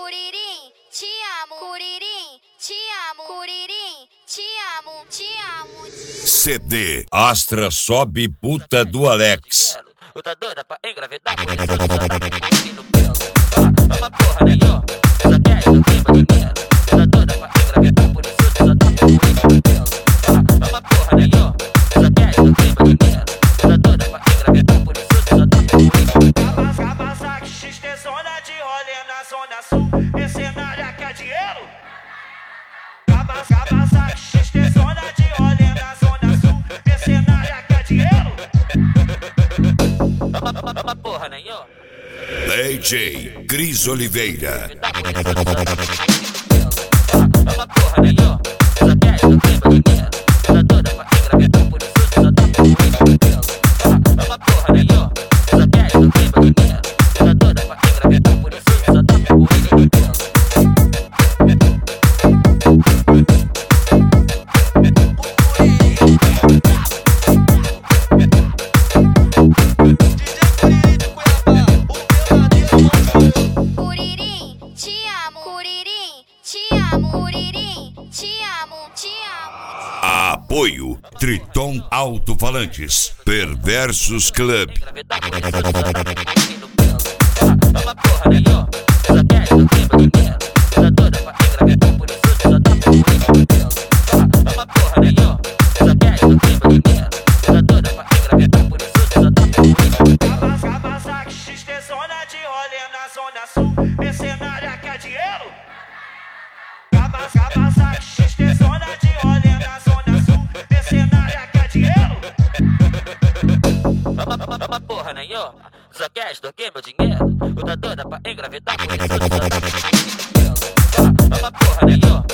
Curirim, te amo. Curirim, te amo. Curirim, te amo. Te amo. CD Astra Sobe Puta do Alex. Eu tá doida pra engravidar, por isso tu só tá aqui no pelo. É uma porra, né, ó? Só quer essa clima de dinheiro. Eu tá doida pra engravidar, por isso tu só tá aqui no pelo. É uma porra, né, ó? Só quer essa clima de dinheiro. Eu tá doida pra engravidar, por isso tu só tá aqui no pelo. Kawasaki XT zona de rolê na zona sul. Mercenária quer dinheiro? Kawasaki XT zona de rolê na zona sul. Mercenária quer dinheiro? É uma porra, né, ó? DJ Cris Oliveira. É uma porra, né, ó? Só quer essa clima de dinheiro. Eu tá doida pra engravidar, por isso tu só tá aqui no pelo. É uma porra, né, ó? Só quer essa clima de dinheiro. Eu tá doida pra engravidar, por isso tu só tá aqui no pelo. Curirim, te amo. Curirim, te amo. Curirim, te amo. Te amo. Apoio Triton Alto-Falantes. Perversos Club. Engravidar, por isso tu só tá aqui no pelo. É uma porra, né, ó? Só quer essa clima de dinheiro. Eu tá doida pra engravidar, por isso tu só tá aqui no pelo. É uma porra, né, ó? Só quer essa clima de dinheiro. Eu tá doida pra engravidar, por isso tu só tá aqui no pelo. Kawasaki XT zona de rolê na zona sul. Mercenária quer dinheiro? Kawasaki XT zona de rolê na zona sul. Mercenária quer dinheiro? É uma porra, né, ó? Só quer extorquir meu dinheiro. Eu tá doida pra engravidar, por isso tu só tá aqui no pelo. É uma porra, né, ó?